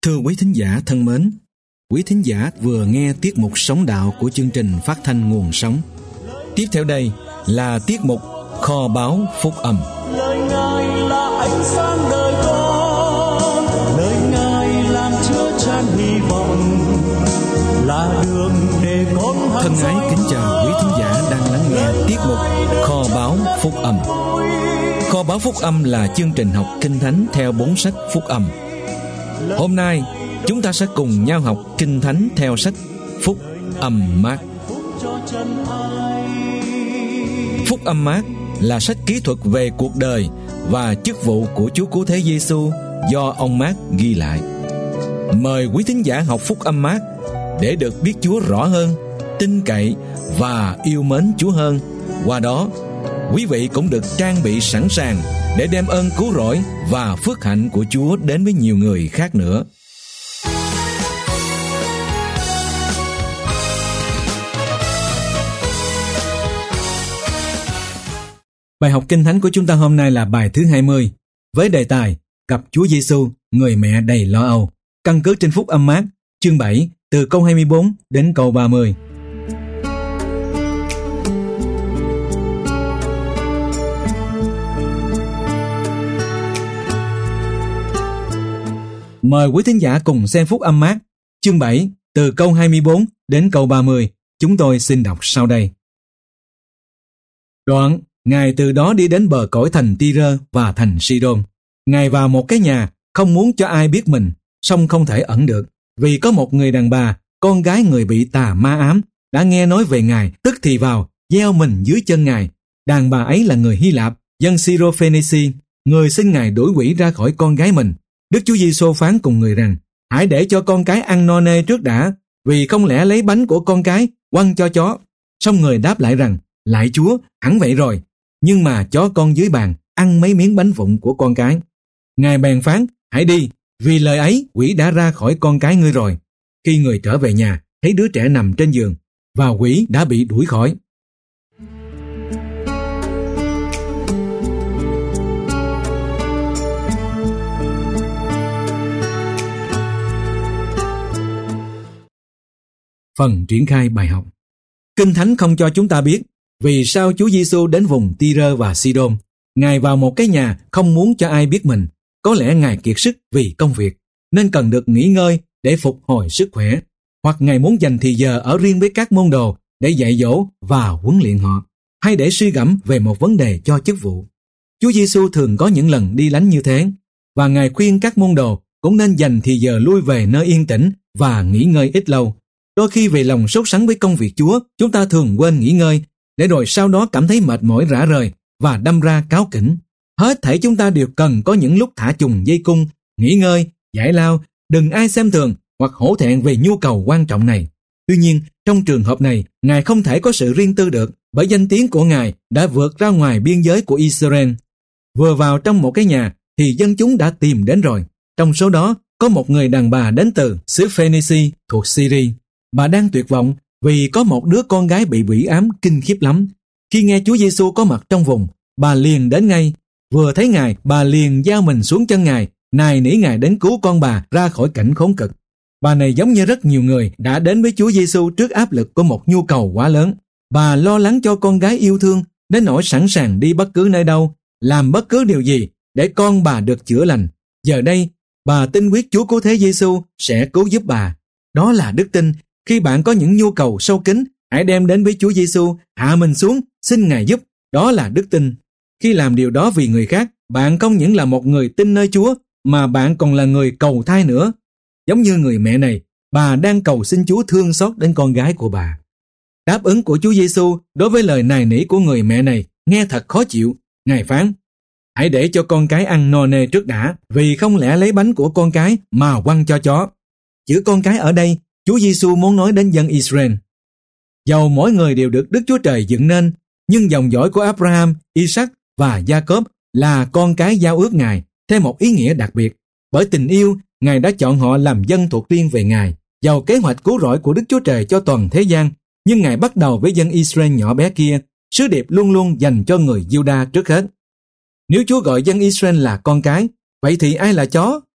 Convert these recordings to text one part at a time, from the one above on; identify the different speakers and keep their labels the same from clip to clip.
Speaker 1: Thưa quý thính giả thân mến, quý thính giả vừa nghe tiết mục Sống Đạo của chương trình phát thanh Nguồn Sống. Tiếp theo đây là tiết mục Kho báu Phúc Âm.
Speaker 2: Lời Ngài là ánh sáng đời con, lời Ngài làm chứa chan hy vọng, là đường để con
Speaker 1: thân ái kính chào quý thính giả đang lắng nghe tiết mục Kho báu Phúc Âm. Kho báu Phúc Âm là chương trình học Kinh Thánh theo 4 sách Phúc Âm. Hôm nay chúng ta sẽ cùng nhau học Kinh Thánh theo sách Phúc Âm Mác. Phúc Âm Mác là sách kỹ thuật về cuộc đời và chức vụ của Chúa Cứu Thế Giêsu do ông Mác ghi lại. Mời quý thính giả học Phúc Âm Mác để được biết Chúa rõ hơn, tin cậy và yêu mến Chúa hơn. Qua đó, quý vị cũng được trang bị sẵn sàng để đem ơn cứu rỗi và phước hạnh của Chúa đến với nhiều người khác nữa. Bài học Kinh Thánh của chúng ta hôm nay là bài thứ 20 với đề tài Gặp Chúa Giêsu, người mẹ đầy lo âu, căn cứ trên Phúc Âm Mác chương 7 từ câu 24 đến câu 30. Mời quý thính giả cùng xem Phúc Âm Mác chương 7 từ câu 24 đến câu 30. Chúng tôi xin đọc sau đây. Đoạn, Ngài từ đó đi đến bờ cõi thành Ty-rơ và thành Si-đôn. Ngài vào một cái nhà, không muốn cho ai biết mình, song không thể ẩn được, vì có một người đàn bà, con gái người bị tà ma ám, đã nghe nói về Ngài, tức thì vào, gieo mình dưới chân Ngài. Đàn bà ấy là người Hy Lạp, dân Syro-phê-ni-si, người xin Ngài đuổi quỷ ra khỏi con gái mình. Đức Chúa Giêsu phán cùng người rằng, hãy để cho con cái ăn no nê trước đã, vì không lẽ lấy bánh của con cái quăng cho chó. Song người đáp lại rằng, lạy Chúa, hẳn vậy rồi, nhưng mà chó con dưới bàn ăn mấy miếng bánh vụn của con cái. Ngài bèn phán, hãy đi, vì lời ấy quỷ đã ra khỏi con cái ngươi rồi. Khi người trở về nhà, thấy đứa trẻ nằm trên giường, và quỷ đã bị đuổi khỏi. Phần triển khai bài học. Kinh Thánh không cho chúng ta biết vì sao Chúa Giêsu đến vùng Ty-rơ và Si-đôn. Ngài vào một cái nhà không muốn cho ai biết mình. Có lẽ Ngài kiệt sức vì công việc, nên cần được nghỉ ngơi để phục hồi sức khỏe. Hoặc Ngài muốn dành thì giờ ở riêng với các môn đồ để dạy dỗ và huấn luyện họ, hay để suy gẫm về một vấn đề cho chức vụ. Chúa Giêsu thường có những lần đi lánh như thế, và Ngài khuyên các môn đồ cũng nên dành thì giờ lui về nơi yên tĩnh và nghỉ ngơi ít lâu. Đôi khi vì lòng sốt sắng với công việc Chúa, chúng ta thường quên nghỉ ngơi, để rồi sau đó cảm thấy mệt mỏi rã rời và đâm ra cáu kỉnh. Hết thảy chúng ta đều cần có những lúc thả chùng dây cung, nghỉ ngơi, giải lao, đừng ai xem thường hoặc hổ thẹn về nhu cầu quan trọng này. Tuy nhiên, trong trường hợp này, Ngài không thể có sự riêng tư được, bởi danh tiếng của Ngài đã vượt ra ngoài biên giới của Israel. Vừa vào trong một cái nhà thì dân chúng đã tìm đến rồi. Trong số đó, có một người đàn bà đến từ xứ Phoenici thuộc Syria. Bà đang tuyệt vọng vì có một đứa con gái bị quỷ ám kinh khiếp lắm. Khi nghe Chúa Giêsu có mặt trong vùng, bà liền đến ngay. Vừa thấy Ngài, bà liền gieo mình xuống chân Ngài, nài nỉ Ngài đến cứu con bà ra khỏi cảnh khốn cực. Bà này giống như rất nhiều người đã đến với Chúa Giêsu trước áp lực của một nhu cầu quá lớn. Bà lo lắng cho con gái yêu thương đến nỗi sẵn sàng đi bất cứ nơi đâu, làm bất cứ điều gì để con bà được chữa lành. Giờ đây, bà tin quyết Chúa Cứu Thế Giêsu sẽ cứu giúp bà. Đó là đức tin. Khi bạn có những nhu cầu sâu kín, hãy đem đến với Chúa Giêsu, hạ mình xuống, xin Ngài giúp. Đó là đức tin. Khi làm điều đó vì người khác, bạn không những là một người tin nơi Chúa, mà bạn còn là người cầu thai nữa. Giống như người mẹ này, bà đang cầu xin Chúa thương xót đến con gái của bà. Đáp ứng của Chúa Giêsu đối với lời nài nỉ của người mẹ này nghe thật khó chịu. Ngài phán, hãy để cho con cái ăn no nê trước đã, vì không lẽ lấy bánh của con cái mà quăng cho chó. Chữ con cái ở đây, Chúa Giêsu muốn nói đến dân Israel. Dầu mỗi người đều được Đức Chúa Trời dựng nên, nhưng dòng dõi của Abraham, Isaac và Jacob là con cái giao ước Ngài thêm một ý nghĩa đặc biệt. Bởi tình yêu, Ngài đã chọn họ làm dân thuộc riêng về Ngài. Dầu kế hoạch cứu rỗi của Đức Chúa Trời cho toàn thế gian, nhưng Ngài bắt đầu với dân Israel nhỏ bé kia. Sứ điệp luôn luôn dành cho người Giu-đa trước hết. Nếu Chúa gọi dân Israel là con cái, vậy thì ai là chó?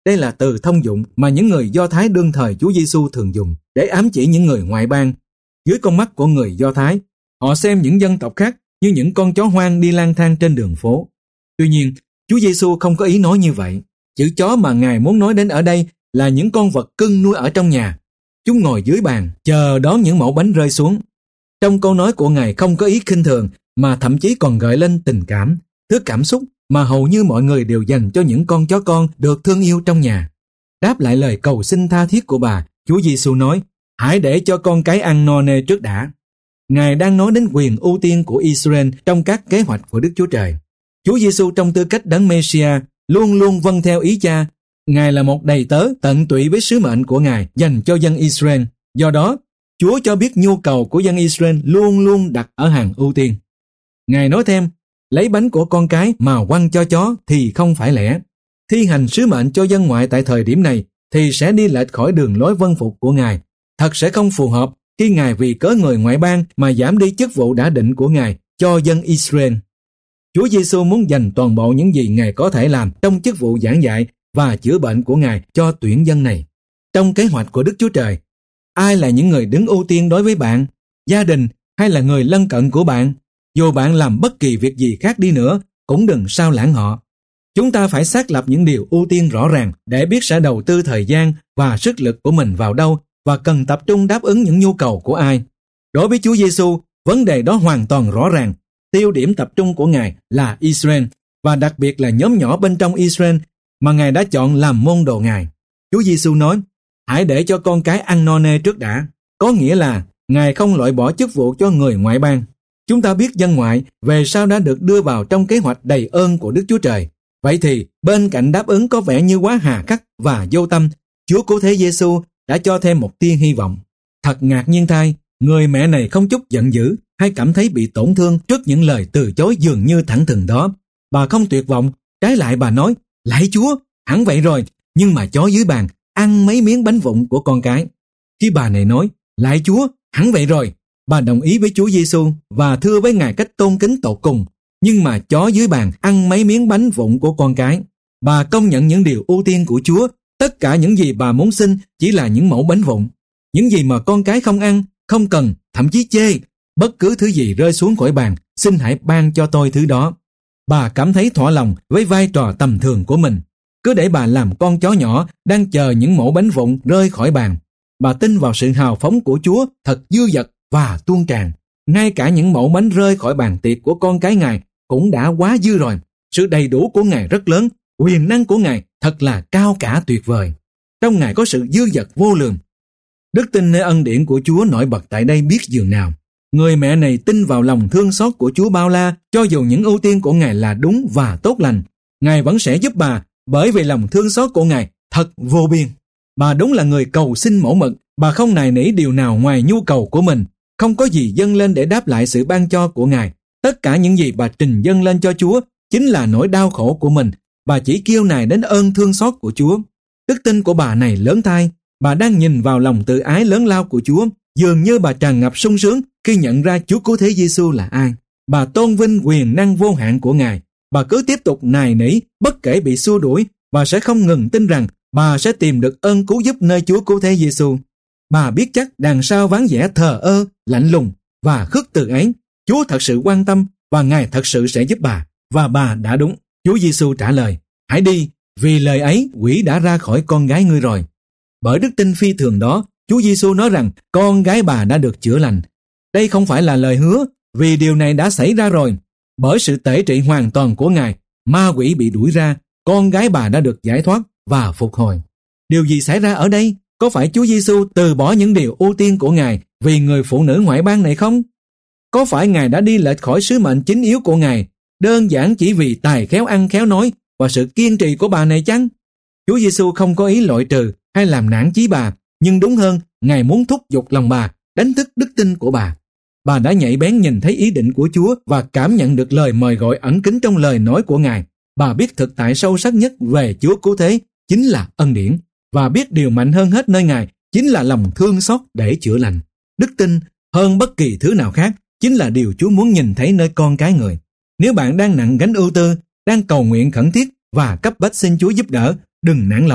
Speaker 1: Đây là từ thông dụng mà những người Do Thái đương thời Chúa Giêsu thường dùng để ám chỉ những người ngoại bang. Dưới con mắt của người Do Thái, họ xem những dân tộc khác như những con chó hoang đi lang thang trên đường phố. Tuy nhiên, Chúa Giêsu không có ý nói như vậy. Chữ chó mà Ngài muốn nói đến ở đây là những con vật cưng nuôi ở trong nhà. Chúng ngồi dưới bàn, chờ đón những mẩu bánh rơi xuống. Trong câu nói của Ngài không có ý khinh thường, mà thậm chí còn gợi lên tình cảm, thứ cảm xúc mà hầu như mọi người đều dành cho những con chó con được thương yêu trong nhà. Đáp lại lời cầu xin tha thiết của bà, Chúa Giêsu nói, hãy để cho con cái ăn no nê trước đã. Ngài đang nói đến quyền ưu tiên của Israel trong các kế hoạch của Đức Chúa Trời. Chúa Giêsu trong tư cách đấng Mê-si-a luôn luôn vâng theo ý Cha. Ngài là một đầy tớ tận tụy với sứ mệnh của Ngài dành cho dân Israel. Do đó, Chúa cho biết nhu cầu của dân Israel luôn luôn đặt ở hàng ưu tiên. Ngài nói thêm, lấy bánh của con cái mà quăng cho chó thì không phải lẽ. Thi hành sứ mệnh cho dân ngoại tại thời điểm này thì sẽ đi lệch khỏi đường lối vâng phục của Ngài. Thật sẽ không phù hợp khi Ngài vì cớ người ngoại bang mà giảm đi chức vụ đã định của Ngài cho dân Israel. Chúa Giêsu muốn dành toàn bộ những gì Ngài có thể làm trong chức vụ giảng dạy và chữa bệnh của Ngài cho tuyển dân này. Trong kế hoạch của Đức Chúa Trời, ai là những người đứng ưu tiên đối với bạn, gia đình hay là người lân cận của bạn? Dù bạn làm bất kỳ việc gì khác đi nữa, cũng đừng sao lãng họ. Chúng ta phải xác lập những điều ưu tiên rõ ràng để biết sẽ đầu tư thời gian và sức lực của mình vào đâu và cần tập trung đáp ứng những nhu cầu của ai. Đối với Chúa Giêsu, vấn đề đó hoàn toàn rõ ràng. Tiêu điểm tập trung của Ngài là Israel, và đặc biệt là nhóm nhỏ bên trong Israel mà Ngài đã chọn làm môn đồ Ngài. Chúa Giêsu nói, hãy để cho con cái ăn no nê trước đã. Có nghĩa là Ngài không loại bỏ chức vụ cho người ngoại bang. Chúng ta biết dân ngoại về sau đã được đưa vào trong kế hoạch đầy ơn của Đức Chúa Trời. Vậy thì bên cạnh đáp ứng có vẻ như quá hà khắc và vô tâm, Chúa Cứu Thế Giêsu đã cho thêm một tia hy vọng. Thật ngạc nhiên thay, người mẹ này không chút giận dữ hay cảm thấy bị tổn thương trước những lời từ chối dường như thẳng thừng đó. Bà không tuyệt vọng, trái lại bà nói, lạy Chúa, hẳn vậy rồi, nhưng mà chó dưới bàn ăn mấy miếng bánh vụn của con cái. Khi bà này nói, lạy Chúa, hẳn vậy rồi, bà đồng ý với Chúa Giêsu và thưa với Ngài cách tôn kính tột cùng, nhưng mà chó dưới bàn ăn mấy miếng bánh vụn của con cái. Bà công nhận những điều ưu tiên của Chúa. Tất cả những gì bà muốn xin chỉ là những mẩu bánh vụn. Những gì mà con cái không ăn, không cần, thậm chí chê. Bất cứ thứ gì rơi xuống khỏi bàn, xin hãy ban cho tôi thứ đó. Bà cảm thấy thỏa lòng với vai trò tầm thường của mình. Cứ để bà làm con chó nhỏ đang chờ những mẩu bánh vụn rơi khỏi bàn. Bà tin vào sự hào phóng của Chúa thật dư dật và tuôn tràn. Ngay cả những mẩu bánh rơi khỏi bàn tiệc của con cái Ngài cũng đã quá dư rồi. Sự đầy đủ của Ngài rất lớn, quyền năng của Ngài thật là cao cả tuyệt vời. Trong Ngài có sự dư dật vô lượng. Đức tin nơi ân điển của Chúa nổi bật tại đây biết dường nào. Người mẹ này tin vào lòng thương xót của Chúa bao la, cho dù những ưu tiên của Ngài là đúng và tốt lành, Ngài vẫn sẽ giúp bà, bởi vì lòng thương xót của Ngài thật vô biên. Bà đúng là người cầu xin mẫu mực, bà không nài nỉ điều nào ngoài nhu cầu của mình, không có gì dâng lên để đáp lại sự ban cho của Ngài. Tất cả những gì bà trình dâng lên cho Chúa chính là nỗi đau khổ của mình. Bà chỉ kêu nài đến ơn thương xót của Chúa. Đức tin của bà này lớn thay. Bà đang nhìn vào lòng tự ái lớn lao của Chúa. Dường như bà tràn ngập sung sướng khi nhận ra Chúa Cứu Thế Giêsu là ai. Bà tôn vinh quyền năng vô hạn của Ngài. Bà cứ tiếp tục nài nỉ, bất kể bị xua đuổi, bà sẽ không ngừng tin rằng bà sẽ tìm được ơn cứu giúp nơi Chúa Cứu Thế Giêsu. Bà biết chắc đằng sau ván vẻ thờ ơ, lạnh lùng và khước từ ấy, Chúa thật sự quan tâm và Ngài thật sự sẽ giúp bà. Và bà đã đúng. Chúa Giêsu trả lời, hãy đi, vì lời ấy quỷ đã ra khỏi con gái ngươi rồi. Bởi đức tin phi thường đó, Chúa Giêsu nói rằng con gái bà đã được chữa lành. Đây không phải là lời hứa, vì điều này đã xảy ra rồi. Bởi sự tể trị hoàn toàn của Ngài, ma quỷ bị đuổi ra, con gái bà đã được giải thoát và phục hồi. Điều gì xảy ra ở đây? Có phải Chúa Giêsu từ bỏ những điều ưu tiên của Ngài vì người phụ nữ ngoại bang này không? Có phải Ngài đã đi lệch khỏi sứ mệnh chính yếu của Ngài, đơn giản chỉ vì tài khéo ăn khéo nói và sự kiên trì của bà này chăng? Chúa Giêsu không có ý loại trừ hay làm nản chí bà, nhưng đúng hơn, Ngài muốn thúc giục lòng bà, đánh thức đức tin của bà. Bà đã nhạy bén nhìn thấy ý định của Chúa và cảm nhận được lời mời gọi ẩn kín trong lời nói của Ngài. Bà biết thực tại sâu sắc nhất về Chúa Cứu Thế chính là ân điển, và biết điều mạnh hơn hết nơi Ngài chính là lòng thương xót để chữa lành. Đức tin hơn bất kỳ thứ nào khác chính là điều Chúa muốn nhìn thấy nơi con cái người. Nếu bạn đang nặng gánh ưu tư, đang cầu nguyện khẩn thiết và cấp bách xin Chúa giúp đỡ, đừng nản lòng.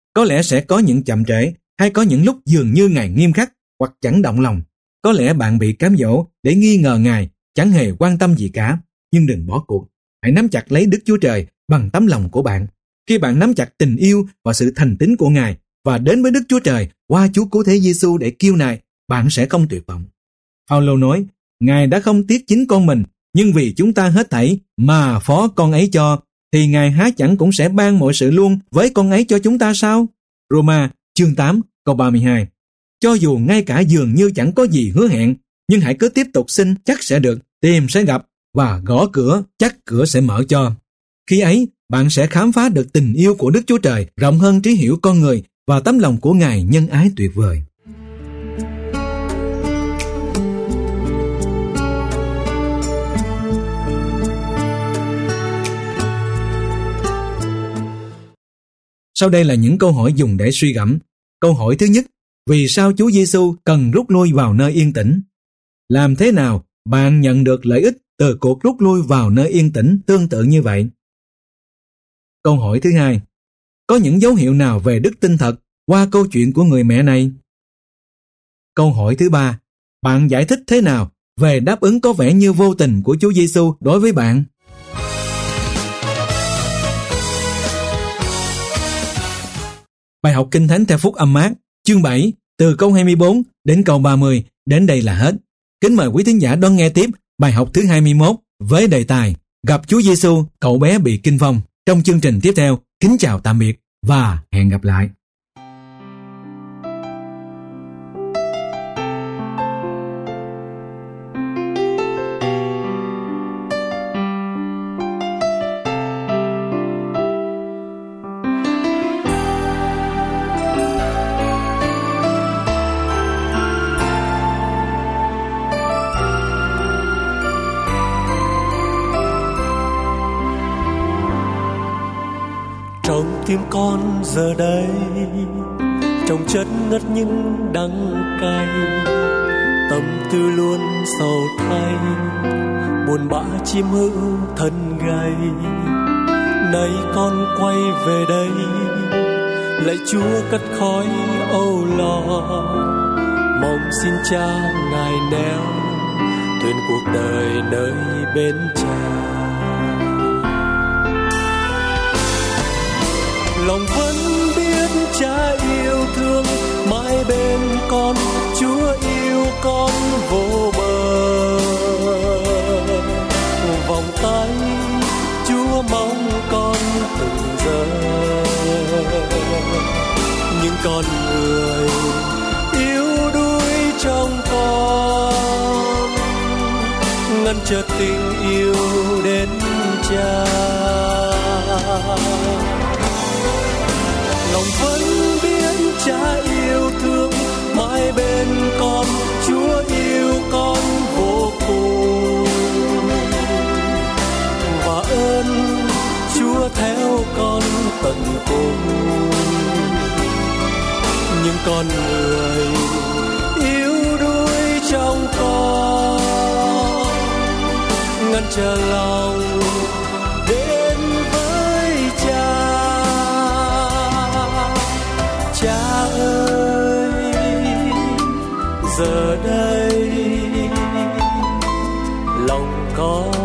Speaker 1: Có lẽ sẽ có những chậm trễ, hay có những lúc dường như Ngài nghiêm khắc hoặc chẳng động lòng. Có lẽ bạn bị cám dỗ để nghi ngờ Ngài, chẳng hề quan tâm gì cả. Nhưng đừng bỏ cuộc. Hãy nắm chặt lấy Đức Chúa Trời bằng tấm lòng của bạn. Khi bạn nắm chặt tình yêu và sự thành tín của Ngài và đến với Đức Chúa Trời qua Chúa Cứu Thế Giêsu để kêu nài, bạn sẽ không tuyệt vọng. Phaolô nói, Ngài đã không tiếc chính con mình, nhưng vì chúng ta hết thảy mà phó con ấy cho, thì Ngài há chẳng cũng sẽ ban mọi sự luôn với con ấy cho chúng ta sao? Roma chương 8 câu 32. Cho dù ngay cả dường như chẳng có gì hứa hẹn, nhưng hãy cứ tiếp tục xin, chắc sẽ được, tìm sẽ gặp, và gõ cửa, chắc cửa sẽ mở cho. Khi ấy, bạn sẽ khám phá được tình yêu của Đức Chúa Trời rộng hơn trí hiểu con người và tấm lòng của Ngài nhân ái tuyệt vời. Sau đây là những câu hỏi dùng để suy gẫm. Câu hỏi thứ nhất, vì sao Chúa Giêsu cần rút lui vào nơi yên tĩnh? Làm thế nào bạn nhận được lợi ích từ cuộc rút lui vào nơi yên tĩnh tương tự như vậy? Câu hỏi thứ hai, có những dấu hiệu nào về đức tin thật qua câu chuyện của người mẹ này? Câu hỏi thứ ba, bạn giải thích thế nào về đáp ứng có vẻ như vô tình của Chúa Giêsu đối với bạn? Bài học Kinh Thánh theo Phúc Âm Mác, chương 7, từ câu 24 đến câu 30, đến đây là hết. Kính mời quý thính giả đón nghe tiếp bài học thứ 21 với đề tài Gặp Chúa Giêsu, cậu bé bị kinh phong. Trong chương trình tiếp theo, kính chào tạm biệt và hẹn gặp lại.
Speaker 2: Trong tim con giờ đây trông chất ngất những đắng cay, tâm tư luôn sầu thay, buồn bã chim hữu thân gầy. Nay con quay về đây, lạy Chúa cất khói âu lo, mong xin Cha Ngài neo thuyền cuộc đời nơi bên Cha. Lòng vẫn biết Cha yêu thương mãi bên con, Chúa yêu con vô bờ. Vòng tay Chúa mong con từng giờ, nhưng con người yếu đuối trong con, ngăn trở tình yêu đến Cha. Lòng vẫn biết Cha yêu thương mãi bên con, Chúa yêu con vô cùng, và ơn Chúa theo con tận cùng. Nhưng con người yếu đuối trong con, ngăn trở lòng đến với Cha. Cha ơi, giờ đây lòng con